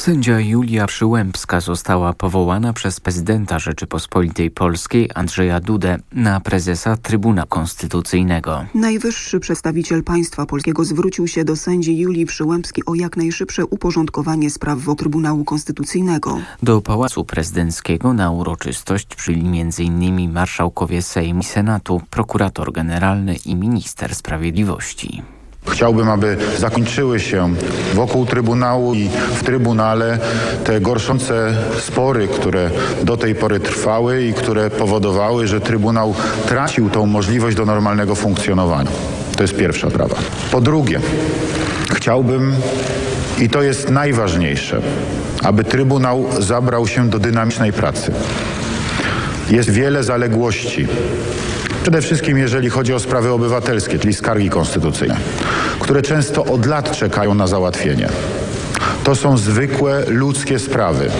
Sędzia Julia Przyłębska została powołana przez prezydenta Rzeczypospolitej Polskiej Andrzeja Dudę na prezesa Trybunału Konstytucyjnego. Najwyższy przedstawiciel państwa polskiego zwrócił się do sędzi Julii Przyłębskiej o jak najszybsze uporządkowanie spraw wokół Trybunału Konstytucyjnego. Do Pałacu Prezydenckiego na uroczystość przybyli m.in. marszałkowie Sejmu i Senatu, prokurator generalny i minister sprawiedliwości. Chciałbym, aby zakończyły się wokół Trybunału i w Trybunale te gorszące spory, które do tej pory trwały i które powodowały, że Trybunał tracił tą możliwość do normalnego funkcjonowania. To jest pierwsza sprawa. Po drugie, chciałbym, i to jest najważniejsze, aby Trybunał zabrał się do dynamicznej pracy. Jest wiele zaległości. Przede wszystkim jeżeli chodzi o sprawy obywatelskie, czyli skargi konstytucyjne, które często od lat czekają na załatwienie. To są zwykłe ludzkie sprawy.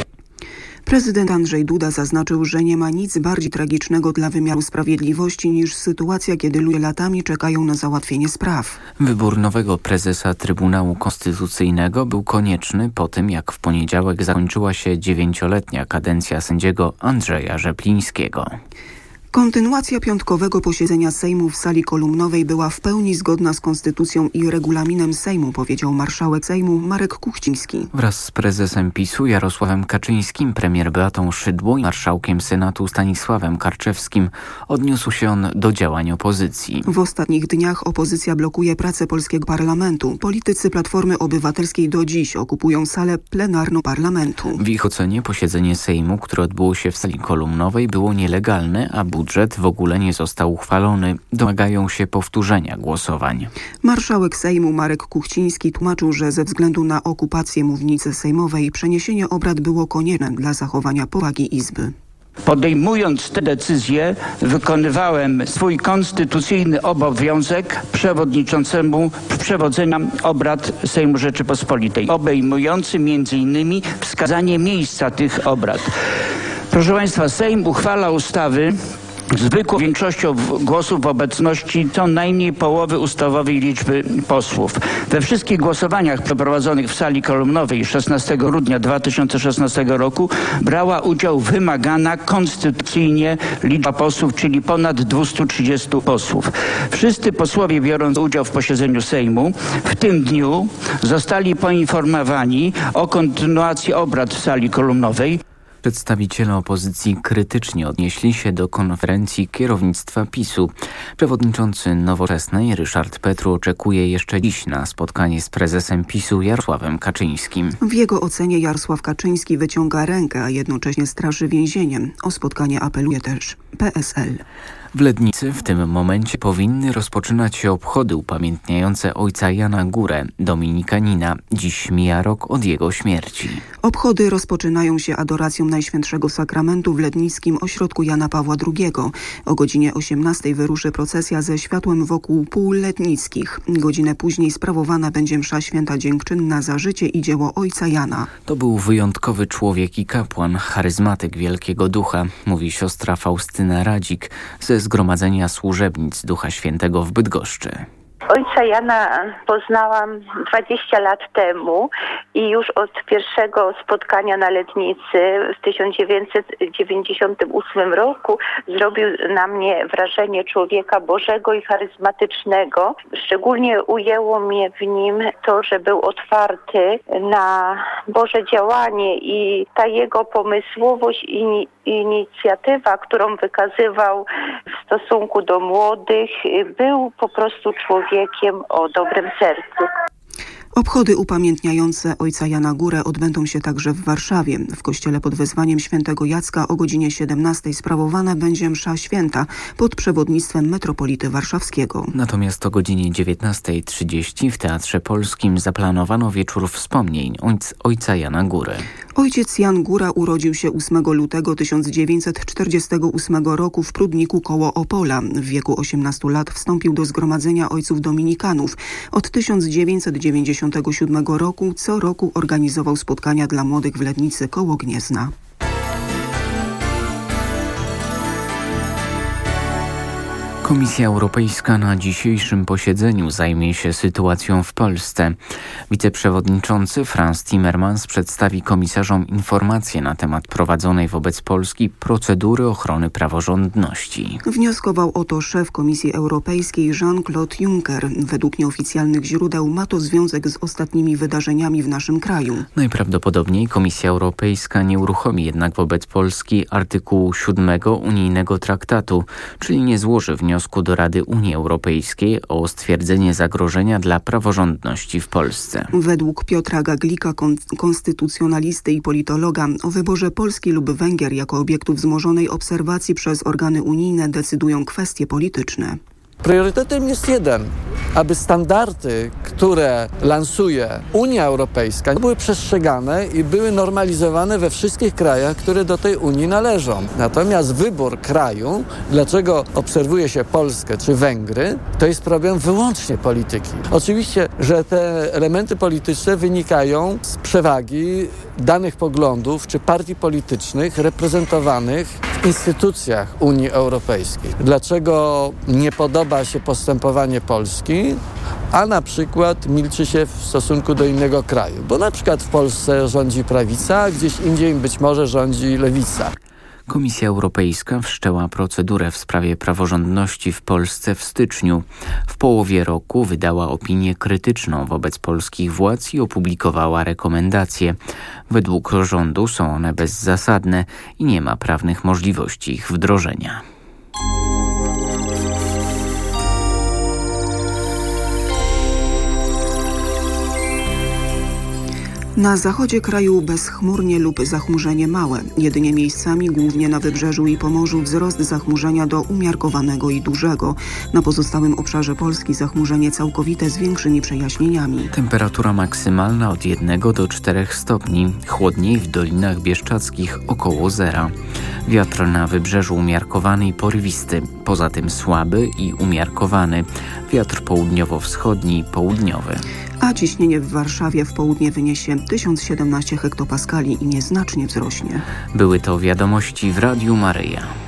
Prezydent Andrzej Duda zaznaczył, że nie ma nic bardziej tragicznego dla wymiaru sprawiedliwości niż sytuacja, kiedy ludzie latami czekają na załatwienie spraw. Wybór nowego prezesa Trybunału Konstytucyjnego był konieczny po tym, jak w poniedziałek zakończyła się 9-letnia kadencja sędziego Andrzeja Rzeplińskiego. Kontynuacja piątkowego posiedzenia Sejmu w sali kolumnowej była w pełni zgodna z konstytucją i regulaminem Sejmu, powiedział marszałek Sejmu Marek Kuchciński. Wraz z prezesem PiS-u Jarosławem Kaczyńskim, premier Beatą Szydło i marszałkiem Senatu Stanisławem Karczewskim odniósł się on do działań opozycji. W ostatnich dniach opozycja blokuje pracę polskiego parlamentu. Politycy Platformy Obywatelskiej do dziś okupują salę plenarną parlamentu. W ich ocenie posiedzenie Sejmu, które odbyło się w sali kolumnowej, było nielegalne, a budżet w ogóle nie został uchwalony. Domagają się powtórzenia głosowań. Marszałek Sejmu Marek Kuchciński tłumaczył, że ze względu na okupację mównicy sejmowej przeniesienie obrad było konieczne dla zachowania powagi Izby. Podejmując te decyzje, wykonywałem swój konstytucyjny obowiązek przewodniczącemu przewodzenia obrad Sejmu Rzeczypospolitej, obejmujący m.in. wskazanie miejsca tych obrad. Proszę Państwa, Sejm uchwala ustawy zwykłą większością głosów w obecności co najmniej połowy ustawowej liczby posłów. We wszystkich głosowaniach przeprowadzonych w sali kolumnowej 16 grudnia 2016 roku brała udział wymagana konstytucyjnie liczba posłów, czyli ponad 230 posłów. Wszyscy posłowie biorąc udział w posiedzeniu Sejmu w tym dniu zostali poinformowani o kontynuacji obrad w sali kolumnowej. Przedstawiciele opozycji krytycznie odnieśli się do konferencji kierownictwa PiS-u. Przewodniczący Nowoczesnej Ryszard Petru oczekuje jeszcze dziś na spotkanie z prezesem PiS-u Jarosławem Kaczyńskim. W jego ocenie Jarosław Kaczyński wyciąga rękę, a jednocześnie straszy więzieniem. O spotkanie apeluje też PSL. W Lednicy w tym momencie powinny rozpoczynać się obchody upamiętniające ojca Jana Górę, dominikanina. Dziś mija rok od jego śmierci. Obchody rozpoczynają się adoracją Najświętszego Sakramentu w lednickim ośrodku Jana Pawła II. O godzinie 18 wyruszy procesja ze światłem wokół pól lednickich. Godzinę później sprawowana będzie msza święta dziękczynna za życie i dzieło ojca Jana. To był wyjątkowy człowiek i kapłan, charyzmatyk Wielkiego Ducha, mówi siostra Faustyna Radzik ze Zgromadzenia Służebnic Ducha Świętego w Bydgoszczy. Ojca Jana poznałam 20 lat temu i już od pierwszego spotkania na Lednicy w 1998 roku zrobił na mnie wrażenie człowieka bożego i charyzmatycznego. Szczególnie ujęło mnie w nim to, że był otwarty na Boże działanie i ta jego pomysłowość i inicjatywa, którą wykazywał w stosunku do młodych, był po prostu człowiekiem o dobrym sercu. Obchody upamiętniające ojca Jana Górę odbędą się także w Warszawie. W kościele pod wezwaniem świętego Jacka o godzinie 17 sprawowana będzie msza święta pod przewodnictwem metropolity warszawskiego. Natomiast o godzinie 19:30 w Teatrze Polskim zaplanowano wieczór wspomnień ojca Jana Góry. Ojciec Jan Góra urodził się 8 lutego 1948 roku w Prudniku koło Opola. W wieku 18 lat wstąpił do Zgromadzenia Ojców Dominikanów. Od 1997 roku co roku organizował spotkania dla młodych w Lednicy koło Gniezna. Komisja Europejska na dzisiejszym posiedzeniu zajmie się sytuacją w Polsce. Wiceprzewodniczący Frans Timmermans przedstawi komisarzom informacje na temat prowadzonej wobec Polski procedury ochrony praworządności. Wnioskował o to szef Komisji Europejskiej Jean-Claude Juncker. Według nieoficjalnych źródeł ma to związek z ostatnimi wydarzeniami w naszym kraju. Najprawdopodobniej Komisja Europejska nie uruchomi jednak wobec Polski artykułu 7 unijnego traktatu, czyli nie złoży wniosku do Rady Unii Europejskiej o stwierdzenie zagrożenia dla praworządności w Polsce. Według Piotra Gaglika, konstytucjonalisty i politologa, o wyborze Polski lub Węgier jako obiektu wzmożonej obserwacji przez organy unijne decydują kwestie polityczne. Priorytetem jest jeden, aby standardy, które lansuje Unia Europejska, były przestrzegane i były normalizowane we wszystkich krajach, które do tej Unii należą. Natomiast wybór kraju, dlaczego obserwuje się Polskę czy Węgry, to jest problem wyłącznie polityki. Oczywiście, że te elementy polityczne wynikają z przewagi danych poglądów czy partii politycznych reprezentowanych w instytucjach Unii Europejskiej. Dlaczego nie podoba się postępowanie Polski, a na przykład milczy się w stosunku do innego kraju? Bo na przykład w Polsce rządzi prawica, a gdzieś indziej być może rządzi lewica. Komisja Europejska wszczęła procedurę w sprawie praworządności w Polsce w styczniu. W połowie roku wydała opinię krytyczną wobec polskich władz i opublikowała rekomendacje. Według rządu są one bezzasadne i nie ma prawnych możliwości ich wdrożenia. Na zachodzie kraju bezchmurnie lub zachmurzenie małe. Jedynie miejscami, głównie na Wybrzeżu i Pomorzu, wzrost zachmurzenia do umiarkowanego i dużego. Na pozostałym obszarze Polski zachmurzenie całkowite z większymi przejaśnieniami. Temperatura maksymalna od 1 do 4 stopni. Chłodniej w dolinach bieszczadzkich około zera. Wiatr na Wybrzeżu umiarkowany i porywisty. Poza tym słaby i umiarkowany. Wiatr południowo-wschodni i południowy. A ciśnienie w Warszawie w południe wyniesie 1017 hektopaskali i nieznacznie wzrośnie. Były to wiadomości w Radiu Maryja.